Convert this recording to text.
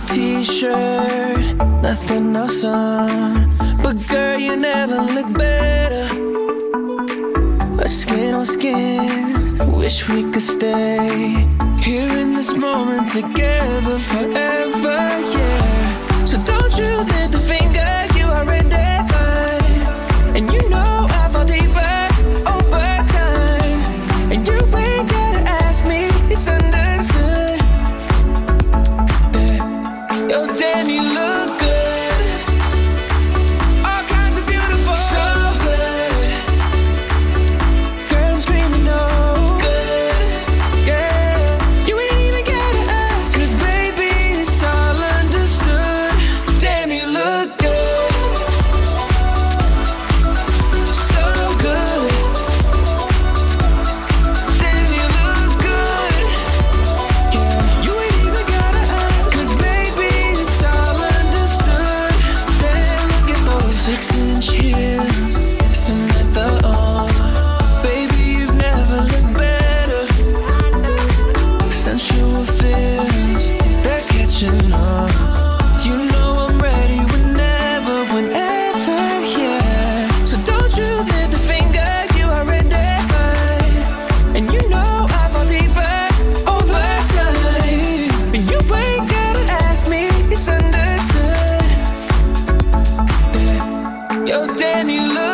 T-shirt, nothing else on. But girl, you never look better. A skin on skin, wish we could stay here in this moment together forever, yeah. So don't you lift the finger, you already mine. And you know I fall deeper over time. And you ain't gotta ask me, it's understood. Oh, damn, you look good. All kinds of beautiful. So good. Girl, I'm screaming, oh, good. Yeah. You ain't even gotta ask. 'Cause baby, it's all understood. Damn, you look good. So good. Damn, you look good. Yeah. You ain't even gotta ask. 'Cause baby, it's all understood. Damn, look at those 6-inch heels, Samantha on. Baby, you've never looked better. Sensual feels, they're catching on. You know I'm ready whenever, yeah. So don't you lift the finger, you already mine. And you know I fall deeper over time. And you ain't gotta ask me, it's understood. Yeah. Yo, damn, you look